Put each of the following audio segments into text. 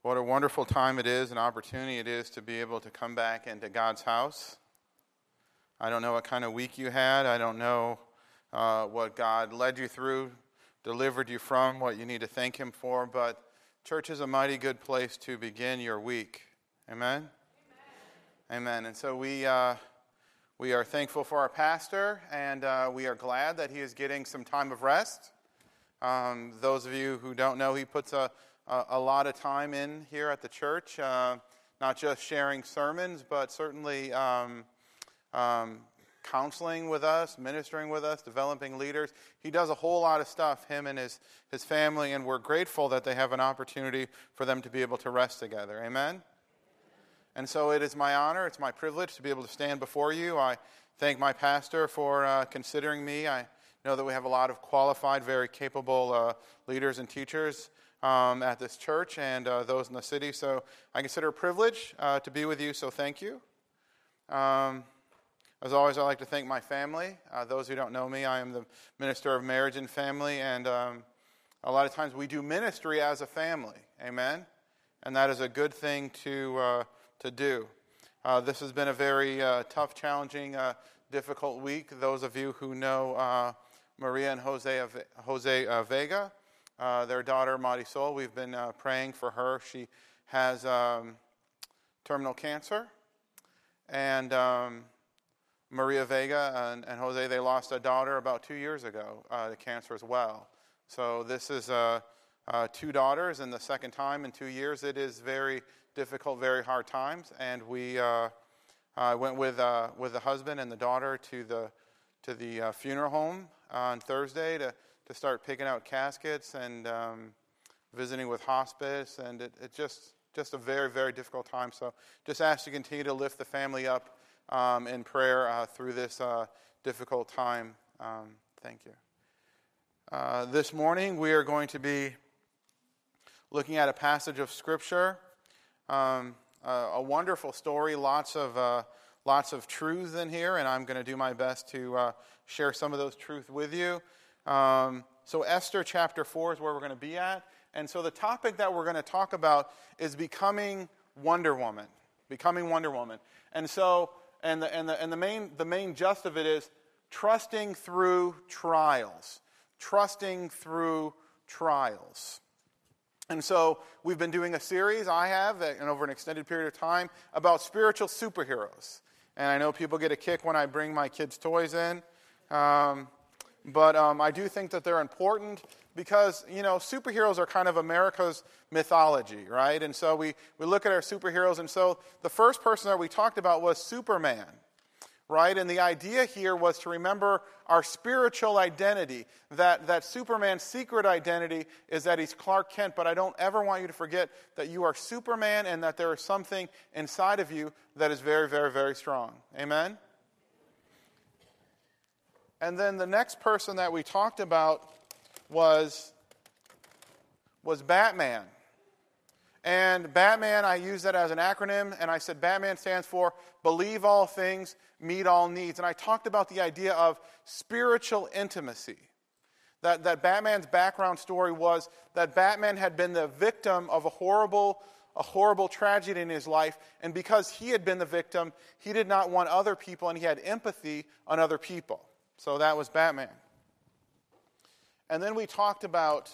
What a wonderful time it is, an opportunity it is to be able to come back into God's house. I don't know what kind of week you had. I don't know what God led you through, delivered you from, what you need to thank Him for, but church is a mighty good place to begin your week. Amen? Amen. And so we are thankful for our pastor, and we are glad that he is getting some time of rest. Those of you who don't know, he puts a lot of time in here at the church, not just sharing sermons, but certainly counseling with us, ministering with us, developing leaders. He does a whole lot of stuff, him and his family, and we're grateful that they have an opportunity for them to be able to rest together. Amen? And so it is my honor, it's my privilege to be able to stand before you. I thank my pastor for considering me. I know that we have a lot of qualified, very capable leaders and teachers at this church and those in the city. So I consider it a privilege to be with you, so thank you. As always, I'd like to thank my family. Those who don't know me, I am the minister of marriage and family, and a lot of times we do ministry as a family. Amen? And that is a good thing to do. This has been a very tough, challenging, difficult week. Those of you who know Maria and Jose Vega, their daughter Marisol, we've been praying for her. She has terminal cancer, and Maria Vega and Jose, they lost a daughter about 2 years ago to cancer as well. So this is two daughters, and the second time in 2 years. It is very difficult, very hard times, and we went with the husband and the daughter to the funeral home on Thursday to start picking out caskets and visiting with hospice, and it just a very, very difficult time. So just ask you to continue to lift the family up in prayer through this difficult time. Thank you. This morning we are going to be looking at a passage of Scripture, a wonderful story, lots of truths in here, and I'm going to do my best to share some of those truths with you. So Esther chapter 4 is where we're going to be at, and so the topic that we're going to talk about is becoming Wonder Woman, and so the main gist of it is trusting through trials. And so we've been doing a series, I have, and over an extended period of time, about spiritual superheroes. And I know people get a kick when I bring my kids' toys in. But I do think that they're important because, superheroes are kind of America's mythology, right? And so we look at our superheroes, and so the first person that we talked about was Superman, right? And the idea here was to remember our spiritual identity, that Superman's secret identity is that he's Clark Kent, but I don't ever want you to forget that you are Superman and that there is something inside of you that is very, very, very strong. Amen? And then the next person that we talked about was Batman. And Batman, I use that as an acronym, and I said Batman stands for believe all things, meet all needs. And I talked about the idea of spiritual intimacy. That Batman's background story was that Batman had been the victim of a horrible tragedy in his life, and because he had been the victim, he did not want other people, and he had empathy on other people. So that was Batman. And then we talked about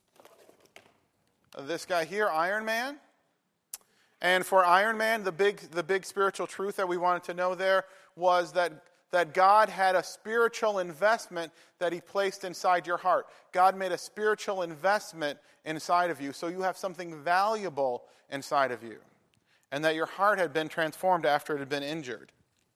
this guy here, Iron Man. And for Iron Man, the big spiritual truth that we wanted to know there was that God had a spiritual investment that He placed inside your heart. God made a spiritual investment inside of you, so you have something valuable inside of you. And that your heart had been transformed after it had been injured.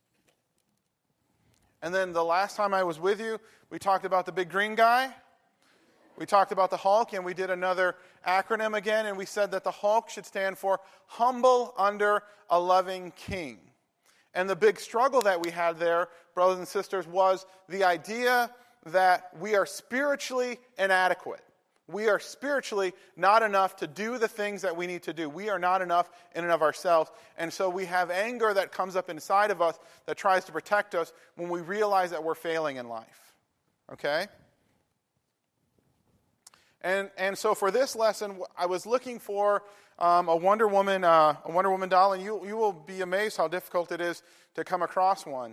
And then the last time I was with you, we talked about the big green guy. We talked about the Hulk, and we did another acronym again, and we said that the Hulk should stand for humble under a loving king. And the big struggle that we had there, brothers and sisters, was the idea that we are spiritually inadequate. We are spiritually not enough to do the things that we need to do. We are not enough in and of ourselves. And so we have anger that comes up inside of us that tries to protect us when we realize that we're failing in life. Okay? And so for this lesson, I was looking for a Wonder Woman doll, and you will be amazed how difficult it is to come across one.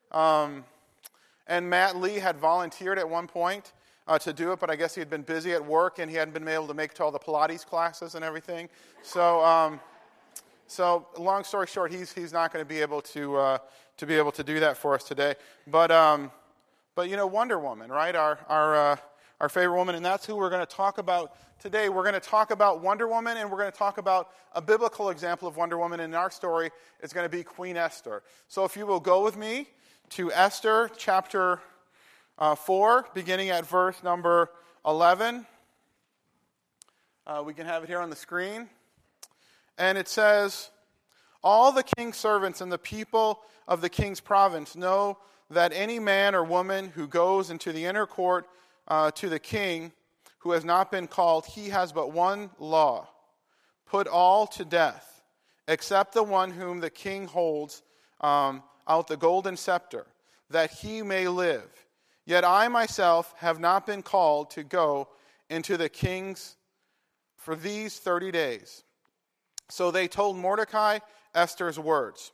And Matt Lee had volunteered at one point to do it, but I guess he had been busy at work and he hadn't been able to make it to all the Pilates classes and everything. So long story short, he's not going to be able to do that for us today. But Wonder Woman, right? Our favorite woman, and that's who we're going to talk about today. We're going to talk about Wonder Woman, and we're going to talk about a biblical example of Wonder Woman. In our story, it's going to be Queen Esther. So if you will go with me to Esther chapter 4, beginning at verse number 11. We can have it here on the screen. And it says, "All the king's servants and the people of the king's province know that any man or woman who goes into the inner court to the king who has not been called, he has but one law: put all to death, except the one whom the king holds out the golden scepter, that he may live. Yet I myself have not been called to go into the king's for these 30 days. So they told Mordecai Esther's words.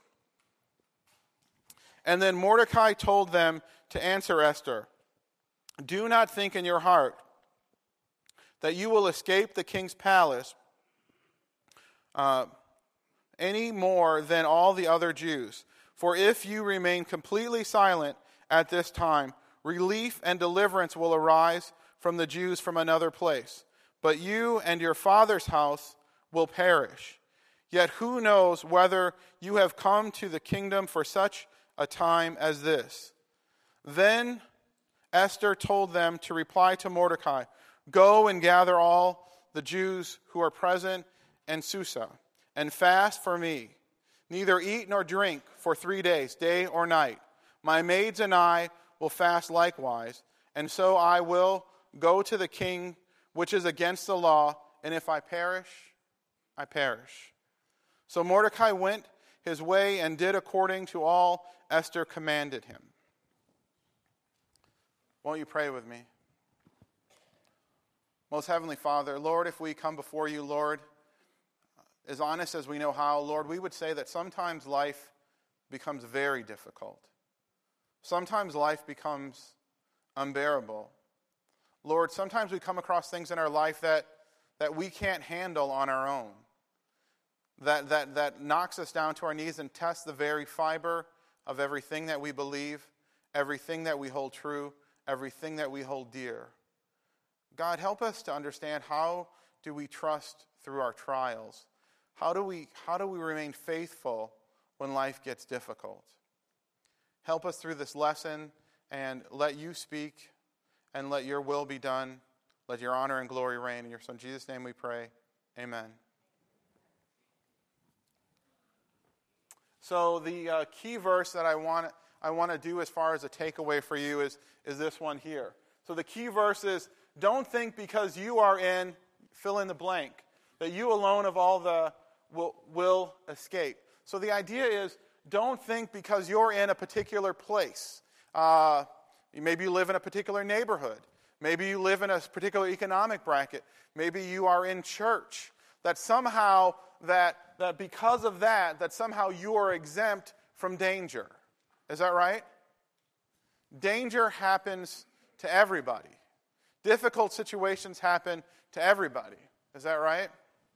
And then Mordecai told them to answer Esther, "Do not think in your heart that you will escape the king's palace any more than all the other Jews. For if you remain completely silent at this time, relief and deliverance will arise from the Jews from another place. But you and your father's house will perish. Yet who knows whether you have come to the kingdom for such a time as this?" Then Esther told them to reply to Mordecai, "Go and gather all the Jews who are present in Susa, and fast for me. Neither eat nor drink for 3 days, day or night. My maids and I will fast likewise, and so I will go to the king, which is against the law, and if I perish, I perish." So Mordecai went his way and did according to all Esther commanded him. Won't you pray with me? Most Heavenly Father, Lord, if we come before you, Lord, as honest as we know how, Lord, we would say that sometimes life becomes very difficult. Sometimes life becomes unbearable. Lord, sometimes we come across things in our life that we can't handle on our own, that knocks us down to our knees and tests the very fiber of everything that we believe, everything that we hold true, everything that we hold dear. God, help us to understand, how do we trust through our trials? How do we remain faithful when life gets difficult? Help us through this lesson, and let you speak, and let your will be done. Let your honor and glory reign. In your Son Jesus' name we pray. Amen. So the key verse that I want to do as far as a takeaway for you is this one here. So the key verse is, don't think because you are in, fill in the blank, that you alone of all the will escape. So the idea is, don't think because you're in a particular place. Maybe you live in a particular neighborhood. Maybe you live in a particular economic bracket. Maybe you are in church. That somehow, that because of that somehow you are exempt from danger. Is that right? Danger happens to everybody. Difficult situations happen to everybody. Is that right?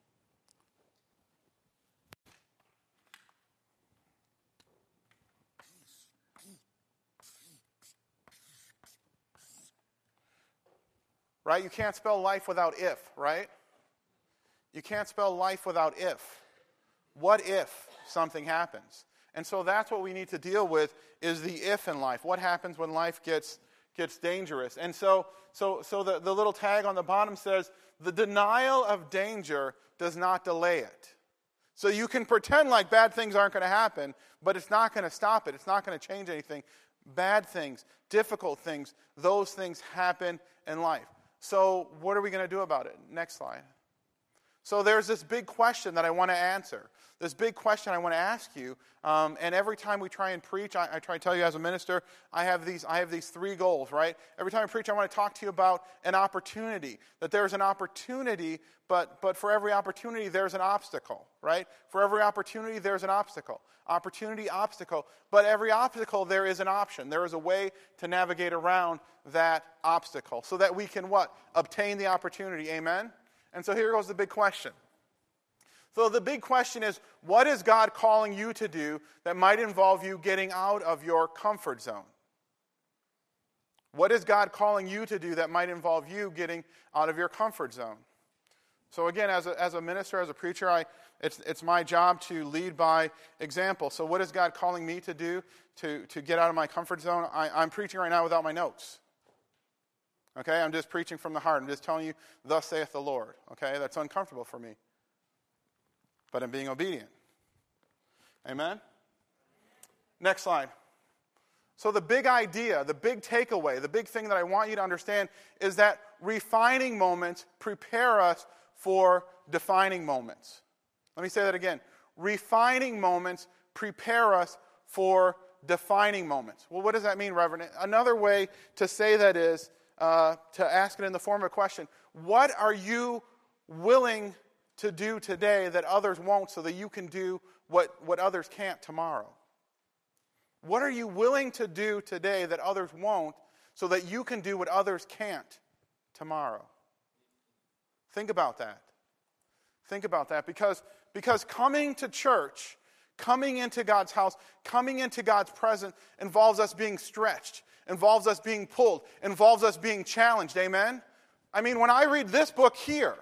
Right? You can't spell life without if, right? You can't spell life without if. What if something happens? And so that's what we need to deal with, is the if in life. What happens when life gets dangerous? And so the little tag on the bottom says, the denial of danger does not delay it. So you can pretend like bad things aren't going to happen, but it's not going to stop it. It's not going to change anything. Bad things, difficult things, those things happen in life. So what are we going to do about it? Next slide. So there's this big question that I want to answer. This big question I want to ask you. And every time we try and preach, I try to tell you as a minister, I have these three goals, right? Every time I preach, I want to talk to you about an opportunity. That there's an opportunity, but for every opportunity, there's an obstacle, right? For every opportunity, there's an obstacle. Opportunity, obstacle. But every obstacle, there is an option. There is a way to navigate around that obstacle so that we can what? Obtain the opportunity. Amen? And so here goes the big question. So the big question is, what is God calling you to do that might involve you getting out of your comfort zone? What is God calling you to do that might involve you getting out of your comfort zone? So again, as a minister, as a preacher, it's my job to lead by example. So what is God calling me to do to get out of my comfort zone? I'm preaching right now without my notes. Okay, I'm just preaching from the heart. I'm just telling you, thus saith the Lord. Okay, that's uncomfortable for me. But I'm being obedient. Amen? Next slide. So the big idea, the big takeaway, the big thing that I want you to understand is that refining moments prepare us for defining moments. Let me say that again. Refining moments prepare us for defining moments. Well, what does that mean, Reverend? Another way to say that is to ask it in the form of a question. What are you willing to do today that others won't so that you can do what others can't tomorrow? What are you willing to do today that others won't so that you can do what others can't tomorrow? Think about that. Think about that because coming to church, coming into God's house, coming into God's presence involves us being stretched, involves us being pulled, involves us being challenged. Amen? I mean, when I read this book here,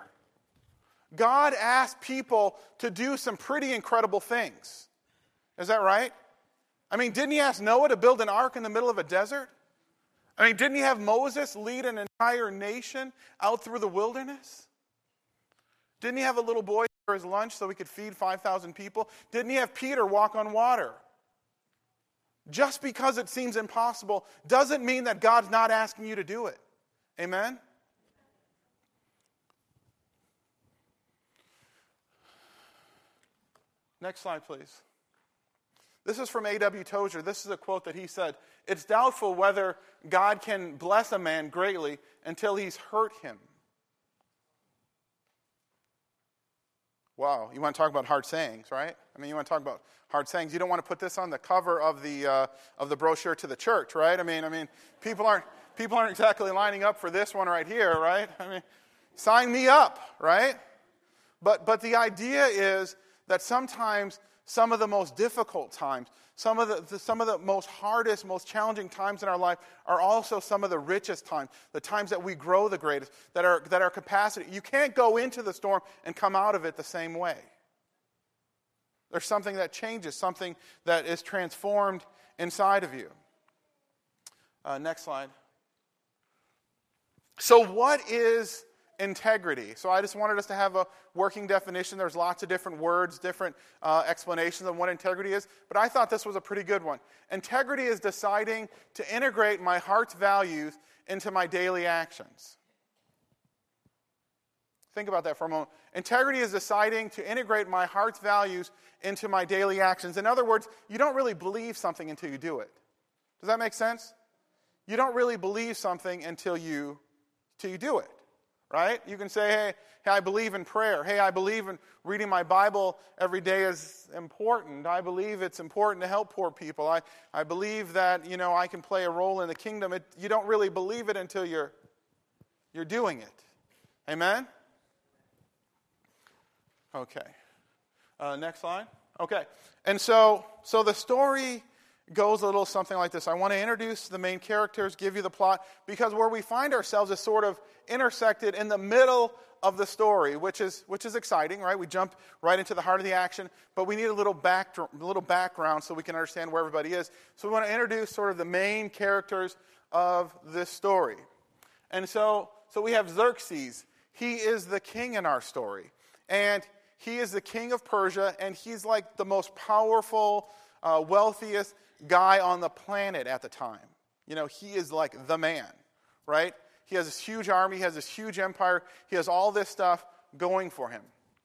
God asked people to do some pretty incredible things. Is that right? I mean, didn't he ask Noah to build an ark in the middle of a desert? I mean, didn't he have Moses lead an entire nation out through the wilderness? Didn't he have a little boy for his lunch so he could feed 5,000 people? Didn't he have Peter walk on water? Just because it seems impossible doesn't mean that God's not asking you to do it. Amen? Next slide, please. This is from A.W. Tozer. This is a quote that he said, "It's doubtful whether God can bless a man greatly until he's hurt him." Wow, you want to talk about hard sayings, right? I mean, you want to talk about hard sayings. You don't want to put this on the cover of the brochure to the church, right? I mean, people aren't exactly lining up for this one right here, right? I mean, sign me up, right? But the idea is that sometimes some of the most difficult times, some of the most hardest, most challenging times in our life are also some of the richest times, the times that we grow the greatest, that our capacity. You can't go into the storm and come out of it the same way. There's something that changes, something that is transformed inside of you. Next slide. So what is integrity? So I just wanted us to have a working definition. There's lots of different words, different explanations on what integrity is, but I thought this was a pretty good one. Integrity is deciding to integrate my heart's values into my daily actions. Think about that for a moment. Integrity is deciding to integrate my heart's values into my daily actions. In other words, you don't really believe something until you do it. Does that make sense? You don't really believe something until you do it. Right? You can say, hey, I believe in prayer. Hey, I believe in reading my Bible every day is important. I believe it's important to help poor people. I believe that, I can play a role in the kingdom. You don't really believe it until you're doing it. Amen? Okay. Next slide. Okay. And so the story goes a little something like this. I want to introduce the main characters, give you the plot, because where we find ourselves is sort of intersected in the middle of the story, which is exciting, right? We jump right into the heart of the action, but we need a little background so we can understand where everybody is. So we want to introduce sort of the main characters of this story. And so we have Xerxes. He is the king in our story. And he is the king of Persia, and he's like the most powerful, wealthiest guy on the planet at the time. He is like the man, right? He has this huge army, he has this huge empire, he has all this stuff going for him.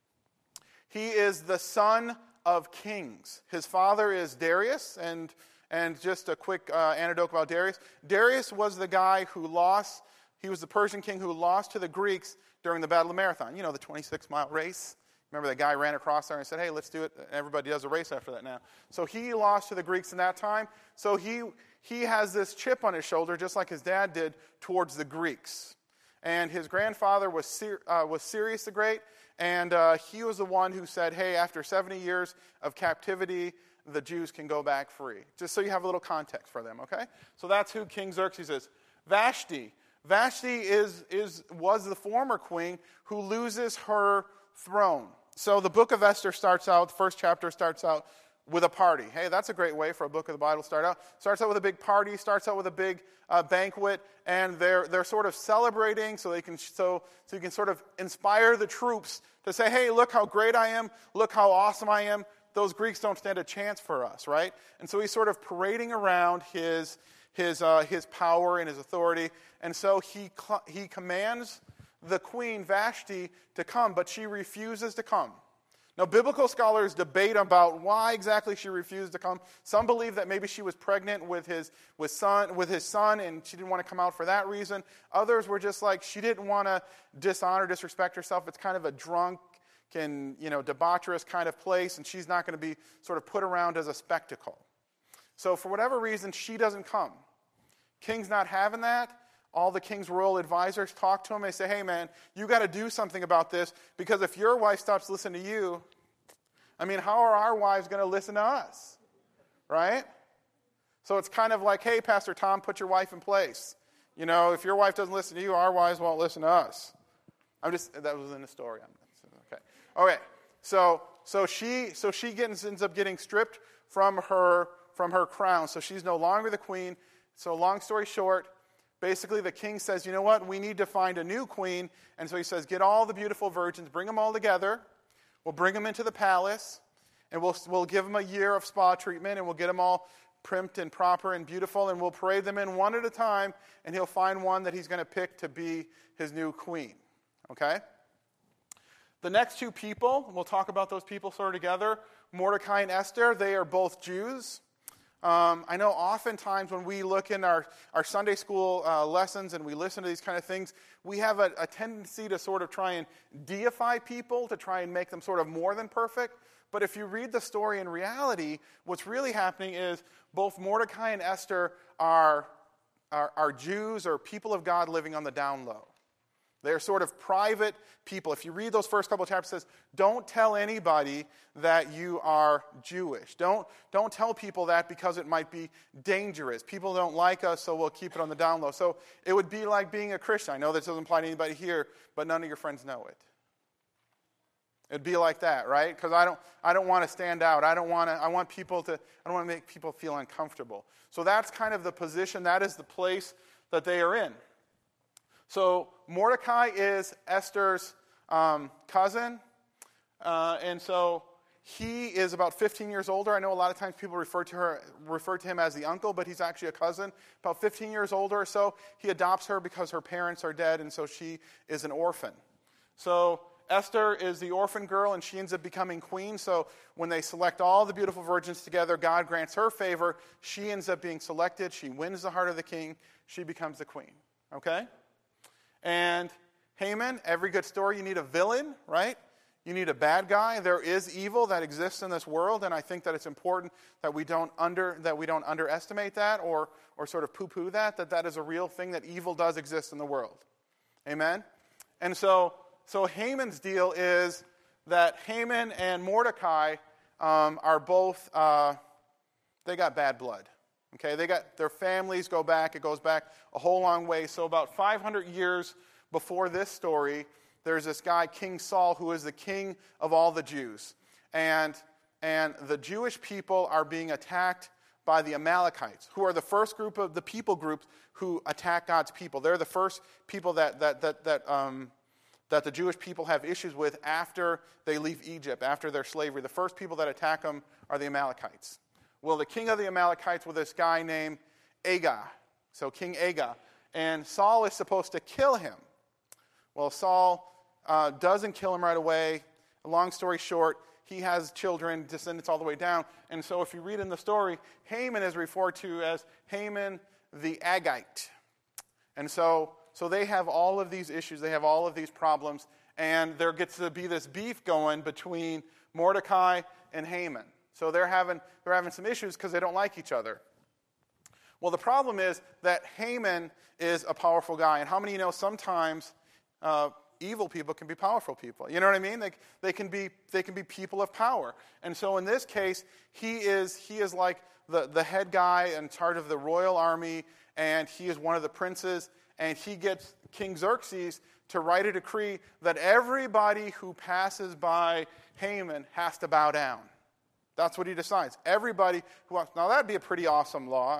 He is the son of kings. His father is Darius, and just a quick anecdote about Darius. Darius was the guy who lost. He was the Persian king who lost to the Greeks during the Battle of Marathon. You know, the 26-mile race. Remember that guy ran across there and said, hey, let's do it. And everybody does a race after that now. So he lost to the Greeks in that time. So he has this chip on his shoulder, just like his dad did, towards the Greeks. And his grandfather was Cyrus the Great, and he was the one who said, hey, after 70 years of captivity, the Jews can go back free. Just so you have a little context for them, okay? So that's who King Xerxes is. Vashti. Vashti was the former queen who loses her throne. So the book of Esther starts out, the first chapter starts out with a party. Hey, that's a great way for a book of the Bible to start out. Starts out with a big party, starts out with a big banquet, and they're sort of celebrating so you can sort of inspire the troops to say, hey, look how great I am, look how awesome I am. Those Greeks don't stand a chance for us, right? And so he's sort of parading around his power and his authority, and so he commands the queen Vashti to come, but she refuses to come. Now, biblical scholars debate about why exactly she refused to come. Some believe that maybe she was pregnant with his son, and she didn't want to come out for that reason. Others were just like, she didn't want to disrespect herself. It's kind of a drunk and, debaucherous kind of place, and she's not going to be sort of put around as a spectacle. So for whatever reason, she doesn't come. King's not having that. All the king's royal advisors talk to him. They say, hey, man, you got to do something about this, because if your wife stops listening to you, how are our wives going to listen to us? Right? So it's kind of like, hey, Pastor Tom, put your wife in place. If your wife doesn't listen to you, our wives won't listen to us. That was in the story. Okay. So she ends up getting stripped from her crown. So she's no longer the queen. So long story short, basically, the king says, you know what, we need to find a new queen. And so he says, get all the beautiful virgins, bring them all together. We'll bring them into the palace, and we'll give them a year of spa treatment, and we'll get them all primped and proper and beautiful, and we'll parade them in one at a time, and he'll find one that he's going to pick to be his new queen. Okay? The next two people, we'll talk about those people sort of together, Mordecai and Esther. They are both Jews. I know oftentimes when we look in our Sunday school lessons and we listen to these kind of things, we have a tendency to sort of try and deify people, to try and make them sort of more than perfect. But if you read the story in reality, what's really happening is both Mordecai and Esther are Jews or people of God living on the down low. They're sort of private people. If you read those first couple of chapters, it says, don't tell anybody that you are Jewish. Don't tell people that, because it might be dangerous. People don't like us, so we'll keep it on the down low. So it would be like being a Christian. I know this doesn't apply to anybody here, but none of your friends know it. It'd be like that, right? Because I don't want to stand out. I don't want to make people feel uncomfortable. So that's kind of the position. That is the place that they are in. So Mordecai is Esther's cousin, and so he is about 15 years older. I know a lot of times people refer to him as the uncle, but he's actually a cousin. About 15 years older or so. He adopts her because her parents are dead, and so she is an orphan. So Esther is the orphan girl, and she ends up becoming queen. So when they select all the beautiful virgins together, God grants her favor. She ends up being selected. She wins the heart of the king. She becomes the queen. Okay? And Haman, every good story, you need a villain, right? You need a bad guy. There is evil that exists in this world, and I think that it's important that we don't underestimate that or sort of poo-poo that is a real thing, that evil does exist in the world. Amen? And so Haman's deal is that Haman and Mordecai are both, they got bad blood. Okay, their families go back. It goes back a whole long way. So about 500 years before this story, there's this guy, King Saul, who is the king of all the Jews. And the Jewish people are being attacked by the Amalekites, who are the first group of the people groups who attack God's people. They're the first people that the Jewish people have issues with after they leave Egypt, after their slavery. The first people that attack them are the Amalekites. Well, the king of the Amalekites was this guy named Agag. So King Agag. And Saul is supposed to kill him. Well, Saul doesn't kill him right away. long story short, he has children, descendants all the way down. And so if you read in the story, Haman is referred to as Haman the Agagite. And so they have all of these issues. They have all of these problems. And there gets to be this beef going between Mordecai and Haman. So they're having some issues because they don't like each other. Well, the problem is that Haman is a powerful guy. And how many of you know sometimes evil people can be powerful people? You know what I mean? They can be people of power. And so in this case, he is like the head guy in charge of the royal army, and he is one of the princes, and he gets King Xerxes to write a decree that everybody who passes by Haman has to bow down. That's what he decides. Everybody who wants. Now that'd be a pretty awesome law,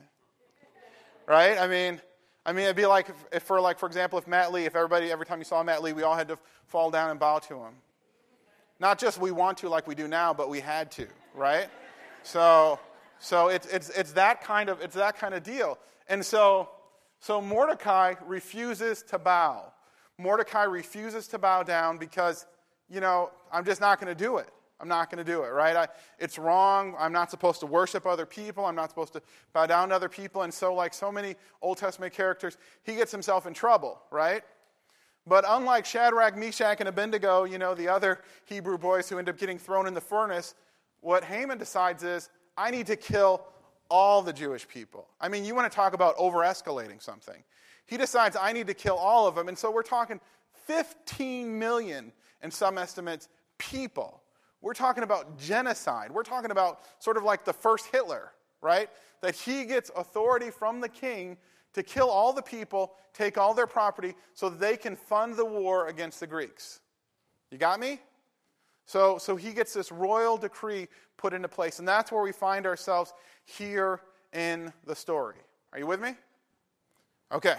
right? I mean, it'd be like for example, if Matt Lee, every time you saw Matt Lee, we all had to fall down and bow to him. Not just we want to like we do now, but we had to, right? So it's that kind of deal. And so Mordecai refuses to bow. Mordecai refuses to bow down because, I'm just not going to do it. I'm not going to do it, right? It's wrong. I'm not supposed to worship other people. I'm not supposed to bow down to other people. And so, like so many Old Testament characters, he gets himself in trouble, right? But unlike Shadrach, Meshach, and Abednego, the other Hebrew boys who end up getting thrown in the furnace, what Haman decides is, I need to kill all the Jewish people. I mean, you want to talk about over-escalating something. He decides, I need to kill all of them. And so we're talking 15 million, in some estimates, people. We're talking about genocide. We're talking about sort of like the first Hitler, right? That he gets authority from the king to kill all the people, take all their property, so that they can fund the war against the Greeks. You got me? So he gets this royal decree put into place. And that's where we find ourselves here in the story. Are you with me? Okay.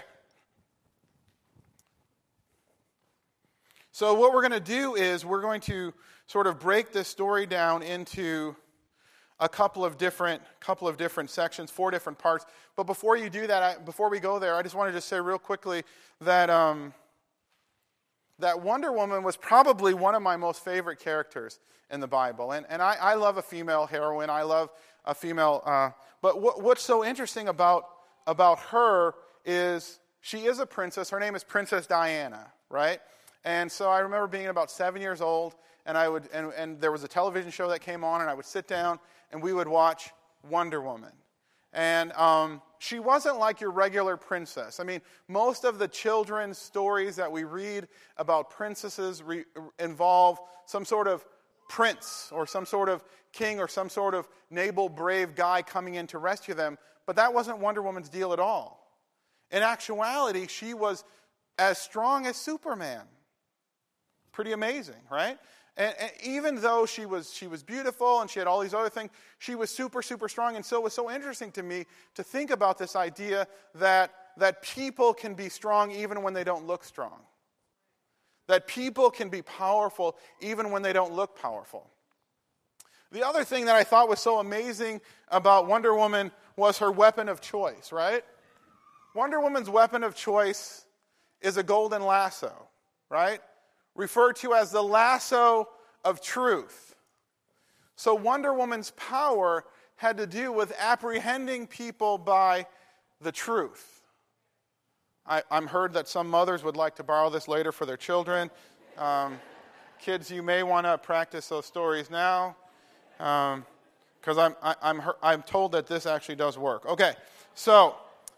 So what we're going to do is we're going to sort of break this story down into a couple of different sections, 4 different parts. But before you do that, before we go there, I just want to just say real quickly that that Wonder Woman was probably one of my most favorite characters in the Bible. And I love a female heroine. I love a female. But what's so interesting about her is she is a princess. Her name is Princess Diana, right? And so I remember being about 7 years old, and and there was a television show that came on, and I would sit down and we would watch Wonder Woman. And she wasn't like your regular princess. I mean, most of the children's stories that we read about princesses involve some sort of prince or some sort of king or some sort of noble, brave guy coming in to rescue them. But that wasn't Wonder Woman's deal at all. In actuality, she was as strong as Superman. Pretty amazing, right? And even though she was beautiful and she had all these other things, she was super, super strong. And so it was so interesting to me to think about this idea that people can be strong even when they don't look strong. That people can be powerful even when they don't look powerful. The other thing that I thought was so amazing about Wonder Woman was her weapon of choice, right? Wonder Woman's weapon of choice is a golden lasso, right? Referred to as the lasso of truth. So Wonder Woman's power had to do with apprehending people by the truth. I'm heard that some mothers would like to borrow this later for their children. Kids, you may want to practice those stories now, because I'm told that this actually does work. Okay, so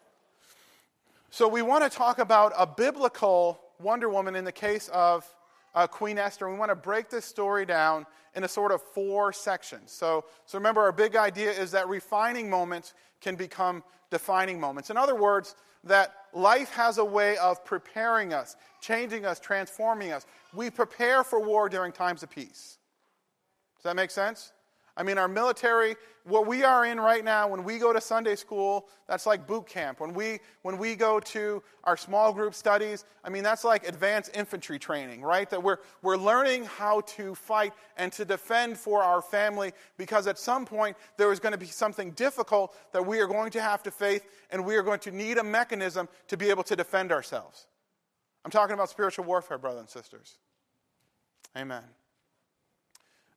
we want to talk about a biblical Wonder Woman in the case of Queen Esther. We want to break this story down into sort of 4 sections. So remember, our big idea is that refining moments can become defining moments. In other words, that life has a way of preparing us, changing us, transforming us. We prepare for war during times of peace. Does that make sense? I mean, our military, what we are in right now, when we go to Sunday school, that's like boot camp. When we go to our small group studies, I mean, that's like advanced infantry training, right? That we're learning how to fight and to defend for our family, because at some point there is going to be something difficult that we are going to have to face, and we are going to need a mechanism to be able to defend ourselves. I'm talking about spiritual warfare, brothers and sisters. Amen.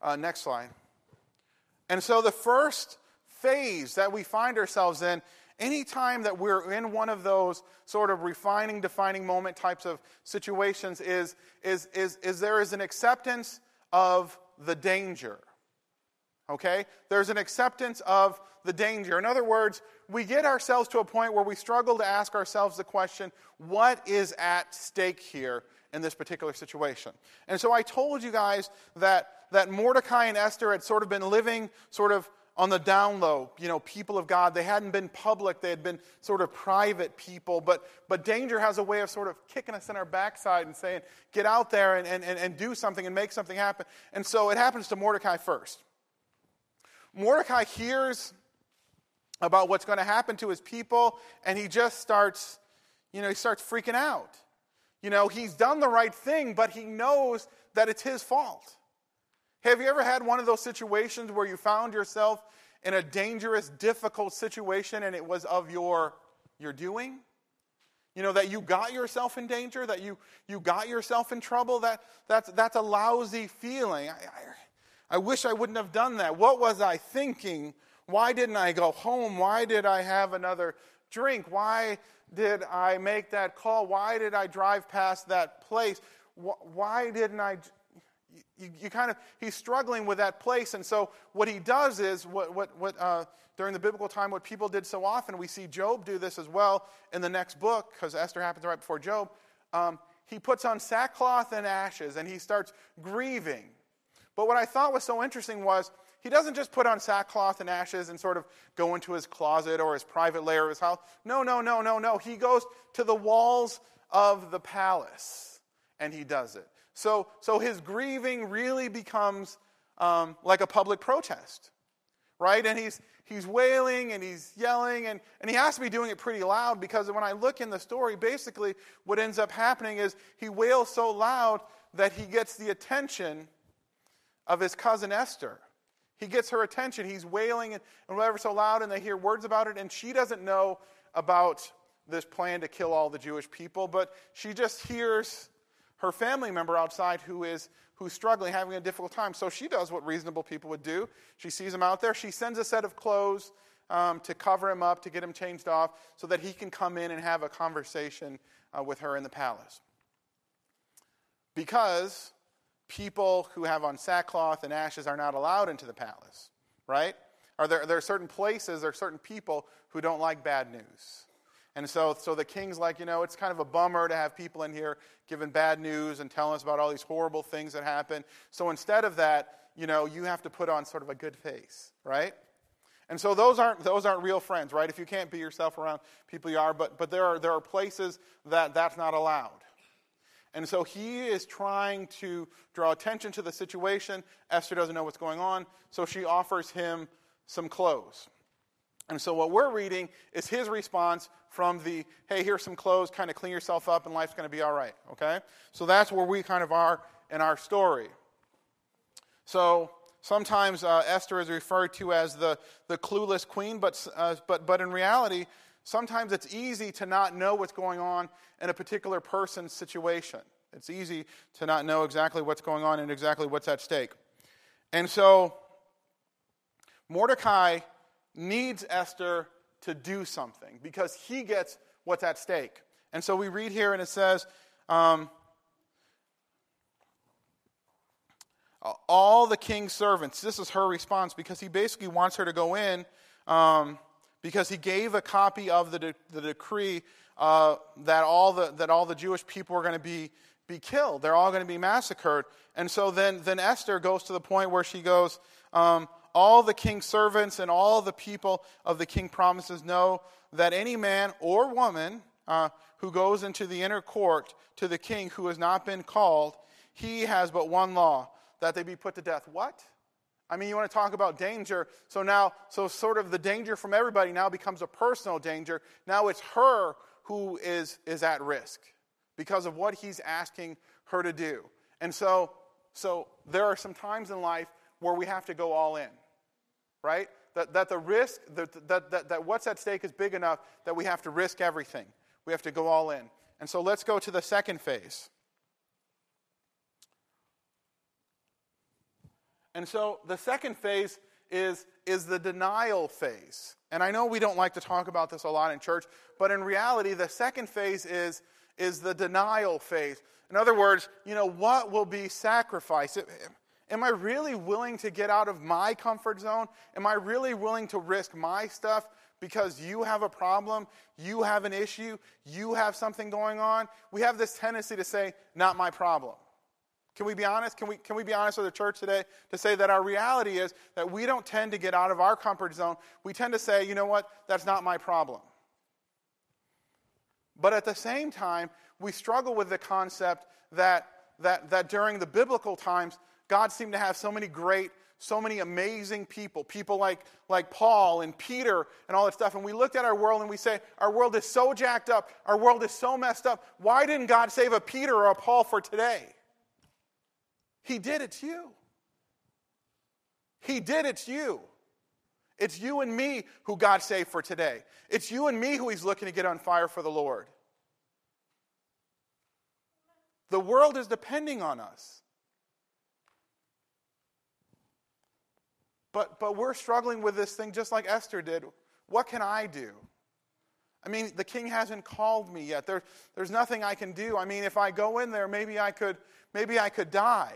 Next slide. And so the first phase that we find ourselves in, anytime that we're in one of those sort of refining, defining moment types of situations, is there is an acceptance of the danger. Okay? There's an acceptance of the danger. In other words, we get ourselves to a point where we struggle to ask ourselves the question, what is at stake here in this particular situation? And so I told you guys that Mordecai and Esther had sort of been living sort of on the down low, people of God. They hadn't been public. They had been sort of private people. But danger has a way of sort of kicking us in our backside and saying, get out there and do something and make something happen. And so it happens to Mordecai first. Mordecai hears about what's going to happen to his people, and he just starts freaking out. He's done the right thing, but he knows that it's his fault. Have you ever had one of those situations where you found yourself in a dangerous, difficult situation and it was of your doing? That you got yourself in danger, that you got yourself in trouble? That's a lousy feeling. I wish I wouldn't have done that. What was I thinking? Why didn't I go home? Why did I have another drink? Why did I make that call? Why did I drive past that place? Why didn't I... he's struggling with that place, and so what he does is what during the biblical time, what people did so often, we see Job do this as well in the next book, because Esther happens right before Job. He puts on sackcloth and ashes, and he starts grieving. But what I thought was so interesting was he doesn't just put on sackcloth and ashes and sort of go into his closet or his private lair of his house. No. He goes to the walls of the palace, and he does it. So his grieving really becomes like a public protest, right? And he's wailing and he's yelling, and he has to be doing it pretty loud, because when I look in the story, basically what ends up happening is he wails so loud that he gets the attention of his cousin Esther. He gets her attention. He's wailing and whatever so loud, and they hear words about it, and she doesn't know about this plan to kill all the Jewish people, but she just hears her family member outside who's struggling, having a difficult time. So she does what reasonable people would do. She sees him out there. She sends a set of clothes to cover him up, to get him changed off, so that he can come in and have a conversation with her in the palace. Because people who have on sackcloth and ashes are not allowed into the palace, right? There are certain places, there are certain people who don't like bad news. And so the king's like, it's kind of a bummer to have people in here giving bad news and telling us about all these horrible things that happen. So instead of that, you have to put on sort of a good face, right? And so those aren't real friends, right? If you can't be yourself around people, you are. But there are places that's not allowed. And so he is trying to draw attention to the situation. Esther doesn't know what's going on, so she offers him some clothes. And so what we're reading is his response from the, hey, here's some clothes, kind of clean yourself up and life's going to be all right, okay? So that's where we kind of are in our story. So sometimes Esther is referred to as the clueless queen, but in reality, sometimes it's easy to not know what's going on in a particular person's situation. It's easy to not know exactly what's going on and exactly what's at stake. And so Mordecai needs Esther to do something because he gets what's at stake. And so we read here and it says, all the king's servants, this is her response because he basically wants her to go in because he gave a copy of the decree that all the Jewish people were going to be killed. They're all going to be massacred. And so then Esther goes to the point where she goes, all the king's servants and all the people of the king promises know that any man or woman who goes into the inner court to the king who has not been called, he has but one law, that they be put to death. What? I mean, you want to talk about danger. So sort of the danger from everybody now becomes a personal danger. Now it's her who is at risk because of what he's asking her to do. And so there are some times in life where we have to go all in, right? That the risk, that what's at stake is big enough that we have to risk everything. We have to go all in. And so let's go to the second phase. And so the second phase is the denial phase. And I know we don't like to talk about this a lot in church, but in reality, the second phase is the denial phase. In other words, what will be sacrificed? Am I really willing to get out of my comfort zone? Am I really willing to risk my stuff because you have a problem, you have an issue, you have something going on? We have this tendency to say, not my problem. Can we be honest? Can we be honest with the church today to say that our reality is that we don't tend to get out of our comfort zone. We tend to say, you know what, that's not my problem. But at the same time, we struggle with the concept that during the biblical times, God seemed to have so many amazing people like Paul and Peter and all that stuff. And we looked at our world and we say, our world is so jacked up, our world is so messed up. Why didn't God save a Peter or a Paul for today? He did, it's you. He did, it's you. It's you and me who God saved for today. It's you and me who He's looking to get on fire for the Lord. The world is depending on us. But we're struggling with this thing just like Esther did. What can I do? I mean, the king hasn't called me yet. There's nothing I can do. I mean, if I go in there, maybe I could die.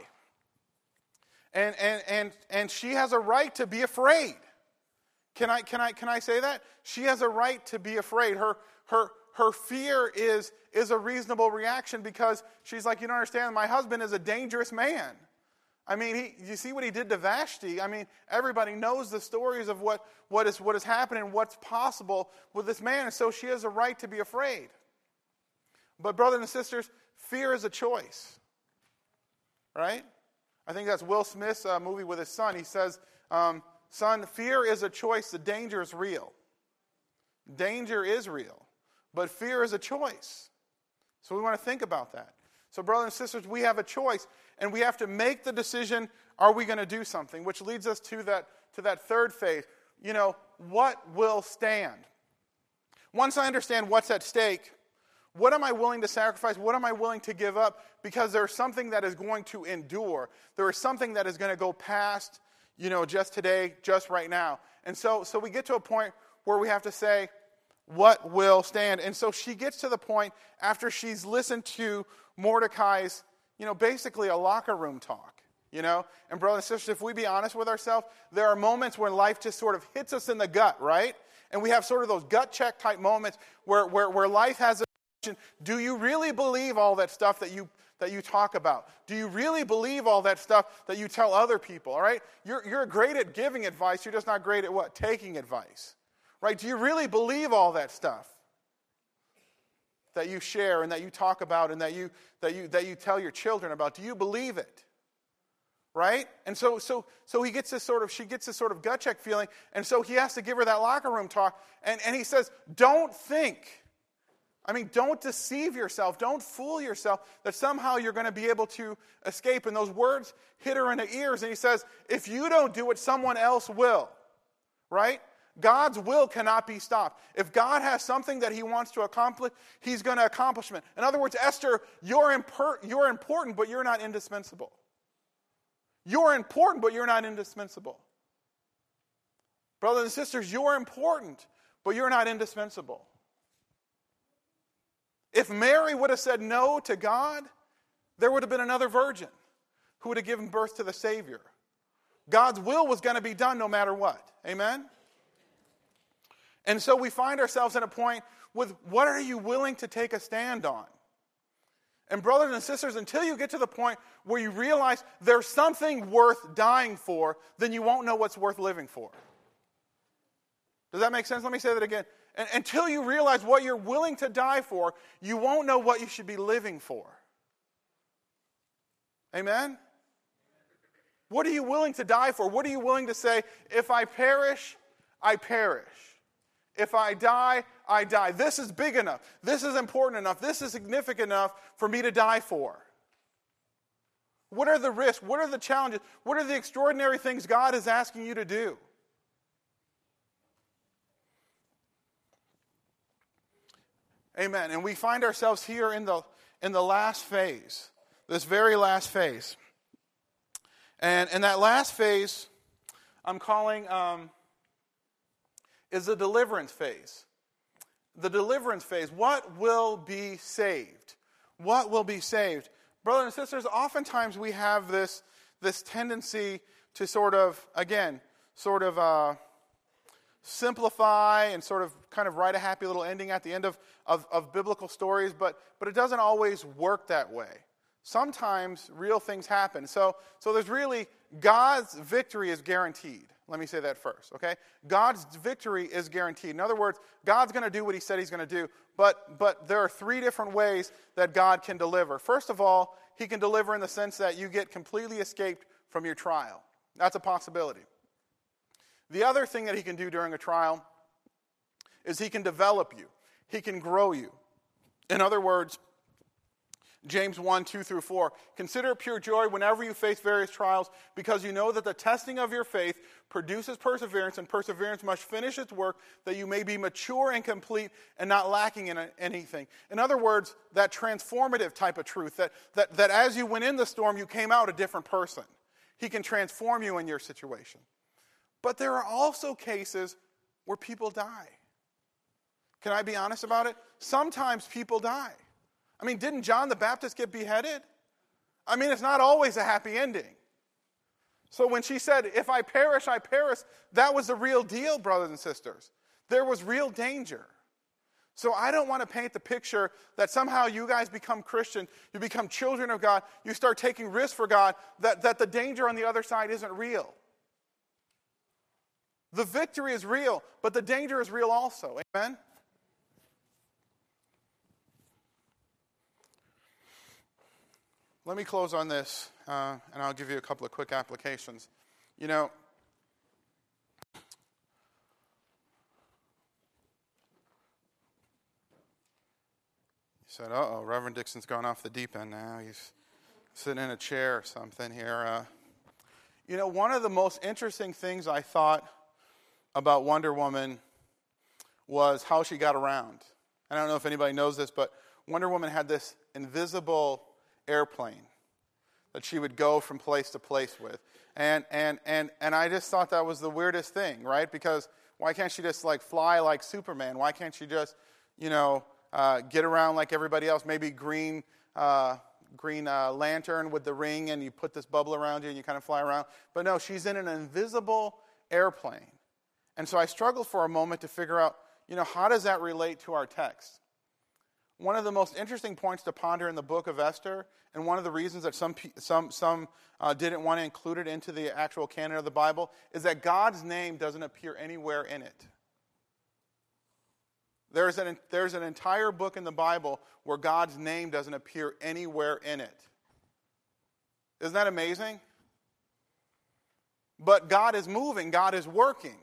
And she has a right to be afraid. Can I say that? She has a right to be afraid. Her fear is a reasonable reaction because she's like, you don't understand, my husband is a dangerous man. I mean, you see what he did to Vashti? I mean, everybody knows the stories of what has happened and what's possible with this man, and so she has a right to be afraid. But brothers and sisters, fear is a choice. Right? I think that's Will Smith's movie with his son. He says, son, fear is a choice. The danger is real. Danger is real. But fear is a choice. So we want to think about that. So brothers and sisters, we have a choice. And we have to make the decision, are we going to do something? Which leads us to that third phase. What will stand? Once I understand what's at stake, what am I willing to sacrifice? What am I willing to give up? Because there's something that is going to endure. There is something that is going to go past, just today, just right now. And so we get to a point where we have to say, what will stand? And so she gets to the point after she's listened to Mordecai's, basically a locker room talk. And brothers and sisters, if we be honest with ourselves, there are moments when life just sort of hits us in the gut, right? And we have sort of those gut check type moments where life has a question, do you really believe all that stuff that you talk about? Do you really believe all that stuff that you tell other people, all right? You're great at giving advice, you're just not great at what? Taking advice. Right? Do you really believe all that stuff that you share and that you talk about and that you tell your children about? Do you believe it? Right? And so she gets this sort of gut check feeling, and so he has to give her that locker room talk, and he says, don't deceive yourself, don't fool yourself that somehow you're going to be able to escape. And those words hit her in the ears, and he says, if you don't do it, someone else will. Right? God's will cannot be stopped. If God has something that He wants to accomplish, He's going to accomplish it. In other words, Esther, you're important, but you're not indispensable. You're important, but you're not indispensable. Brothers and sisters, you're important, but you're not indispensable. If Mary would have said no to God, there would have been another virgin who would have given birth to the Savior. God's will was going to be done no matter what. Amen? And so we find ourselves at a point with what are you willing to take a stand on? And brothers and sisters, until you get to the point where you realize there's something worth dying for, then you won't know what's worth living for. Does that make sense? Let me say that again. Until you realize what you're willing to die for, you won't know what you should be living for. Amen? What are you willing to die for? What are you willing to say, if I perish, I perish. If I die, I die. This is big enough. This is important enough. This is significant enough for me to die for. What are the risks? What are the challenges? What are the extraordinary things God is asking you to do? Amen. And we find ourselves here in the last phase, this very last phase. And that last phase I'm calling is the deliverance phase. The deliverance phase. What will be saved? What will be saved? Brothers and sisters, oftentimes we have this tendency to sort of simplify and sort of kind of write a happy little ending at the end of biblical stories, but it doesn't always work that way. Sometimes real things happen. So there's really, God's victory is guaranteed. Let me say that first, okay? God's victory is guaranteed. In other words, God's going to do what he said he's going to do, but there are three different ways that God can deliver. First of all, he can deliver in the sense that you get completely escaped from your trial. That's a possibility. The other thing that he can do during a trial is he can develop you. He can grow you. In other words, James 1, 2 through 4, consider it pure joy whenever you face various trials, because you know that the testing of your faith produces perseverance, and perseverance must finish its work, that you may be mature and complete and not lacking in anything. In other words, that transformative type of truth, that as you went in the storm, you came out a different person. He can transform you in your situation. But there are also cases where people die. Can I be honest about it? Sometimes people die. I mean, didn't John the Baptist get beheaded? I mean, it's not always a happy ending. So when she said, if I perish, I perish, that was the real deal, brothers and sisters. There was real danger. So I don't want to paint the picture that somehow you guys become Christian, you become children of God, you start taking risks for God, that the danger on the other side isn't real. The victory is real, but the danger is real also. Amen? Let me close on this, and I'll give you a couple of quick applications. You know, you said, uh-oh, Reverend Dixon's gone off the deep end now. He's sitting in a chair or something here. You know, one of the most interesting things I thought about Wonder Woman was how she got around. I don't know if anybody knows this, but Wonder Woman had this invisible airplane that she would go from place to place with. And I just thought that was the weirdest thing, right? Because why can't she just like fly like Superman? Why can't she just, get around like everybody else? Maybe green lantern with the ring, and you put this bubble around you and you kind of fly around. But no, she's in an invisible airplane. And so I struggled for a moment to figure out, how does that relate to our text? One of the most interesting points to ponder in the book of Esther, and one of the reasons that some didn't want to include it into the actual canon of the Bible, is that God's name doesn't appear anywhere in it. There's an entire book in the Bible where God's name doesn't appear anywhere in it. Isn't that amazing? But God is moving, God is working.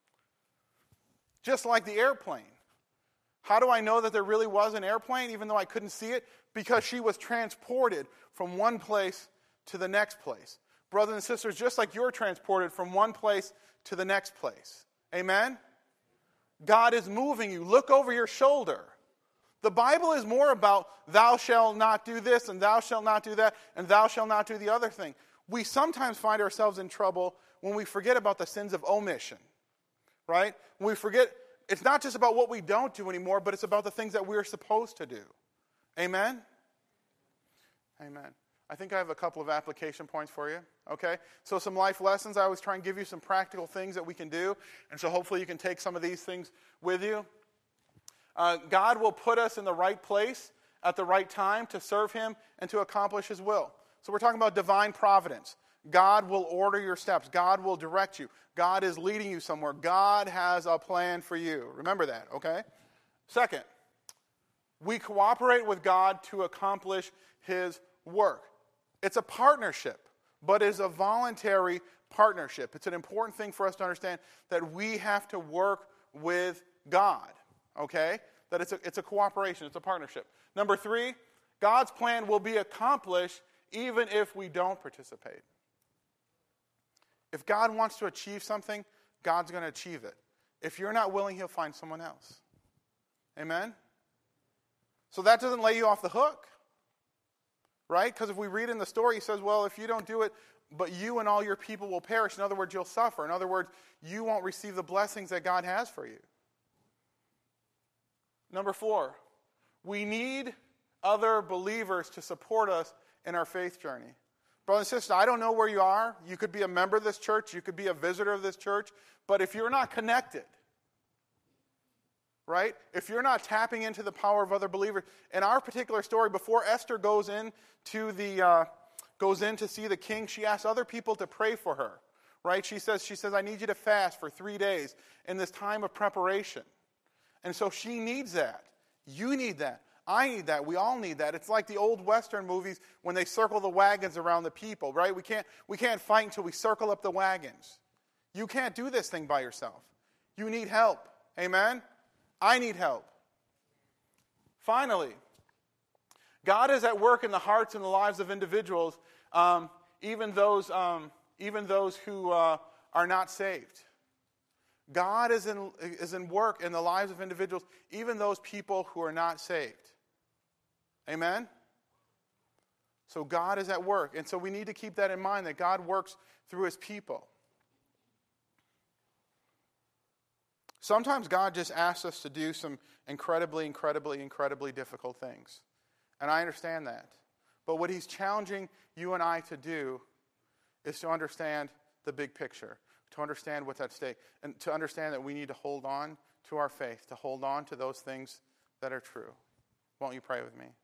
Just like the airplane. How do I know that there really was an airplane, even though I couldn't see it? Because she was transported from one place to the next place. Brothers and sisters, just like you're transported from one place to the next place. Amen? God is moving you. Look over your shoulder. The Bible is more about thou shalt not do this, and thou shalt not do that, and thou shalt not do the other thing. We sometimes find ourselves in trouble when we forget about the sins of omission. Right? When we forget, it's not just about what we don't do anymore, but it's about the things that we're supposed to do. Amen? Amen. I think I have a couple of application points for you. Okay? So some life lessons. I always try and give you some practical things that we can do. And so hopefully you can take some of these things with you. God will put us in the right place at the right time to serve him and to accomplish his will. So we're talking about divine providence. God will order your steps. God will direct you. God is leading you somewhere. God has a plan for you. Remember that, okay? Second, we cooperate with God to accomplish his work. It's a partnership, but it's a voluntary partnership. It's an important thing for us to understand that we have to work with God, okay? That it's a cooperation, it's a partnership. Number 3, God's plan will be accomplished even if we don't participate. If God wants to achieve something, God's going to achieve it. If you're not willing, he'll find someone else. Amen? So that doesn't lay you off the hook. Right? Because if we read in the story, he says, well, if you don't do it, but you and all your people will perish. In other words, you'll suffer. In other words, you won't receive the blessings that God has for you. Number 4, we need other believers to support us in our faith journey. Brothers and sisters, I don't know where you are. You could be a member of this church. You could be a visitor of this church. But if you're not connected, right? If you're not tapping into the power of other believers. In our particular story, before Esther goes in to see the king, she asks other people to pray for her, right? She says, I need you to fast for 3 days in this time of preparation. And so she needs that. You need that. I need that. We all need that. It's like the old Western movies when they circle the wagons around the people, right? We can't fight until we circle up the wagons. You can't do this thing by yourself. You need help. Amen? I need help. Finally, God is at work in the hearts and the lives of individuals, even those who are not saved. God is in work in the lives of individuals, even those people who are not saved. Amen? So God is at work. And so we need to keep that in mind, that God works through his people. Sometimes God just asks us to do some incredibly difficult things. And I understand that. But what he's challenging you and I to do is to understand the big picture, to understand what's at stake, and to understand that we need to hold on to our faith, to hold on to those things that are true. Won't you pray with me?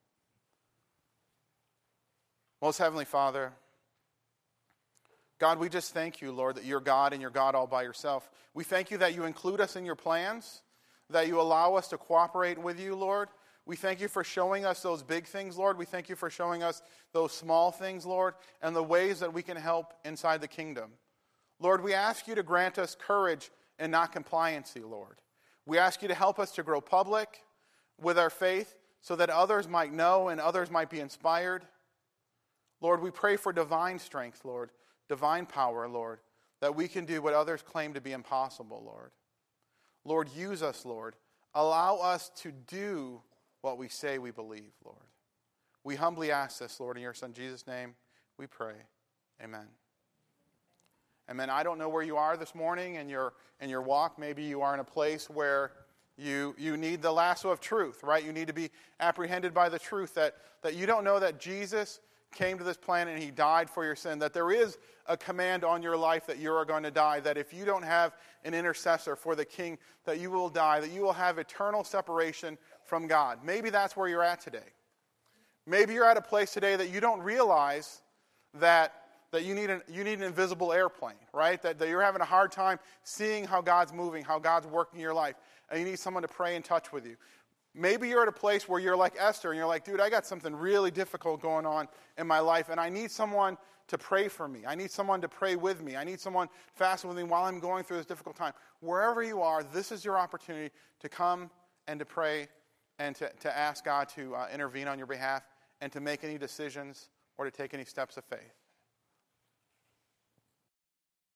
Most Heavenly Father, God, we just thank you, Lord, that you're God and you're God all by yourself. We thank you that you include us in your plans, that you allow us to cooperate with you, Lord. We thank you for showing us those big things, Lord. We thank you for showing us those small things, Lord, and the ways that we can help inside the kingdom. Lord, we ask you to grant us courage and not compliancy, Lord. We ask you to help us to grow public with our faith so that others might know and others might be inspired. Lord, we pray for divine strength, Lord, divine power, Lord, that we can do what others claim to be impossible, Lord. Lord, use us, Lord. Allow us to do what we say we believe, Lord. We humbly ask this, Lord, in your Son Jesus' name, we pray. Amen. Amen. I don't know where you are this morning in your walk. Maybe you are in a place where you need the lasso of truth, right? You need to be apprehended by the truth that you don't know that Jesus came to this planet and he died for your sin, that there is a command on your life that you are going to die, that if you don't have an intercessor for the king, that you will die, that you will have eternal separation from God. Maybe that's where you're at today. Maybe you're at a place today that you don't realize that you need an invisible airplane, right? That you're having a hard time seeing how God's moving, how God's working in your life, and you need someone to pray in touch with you. Maybe you're at a place where you're like Esther, and you're like, dude, I got something really difficult going on in my life, and I need someone to pray for me. I need someone to pray with me. I need someone fasting with me while I'm going through this difficult time. Wherever you are, this is your opportunity to come and to pray and to ask God to intervene on your behalf and to make any decisions or to take any steps of faith.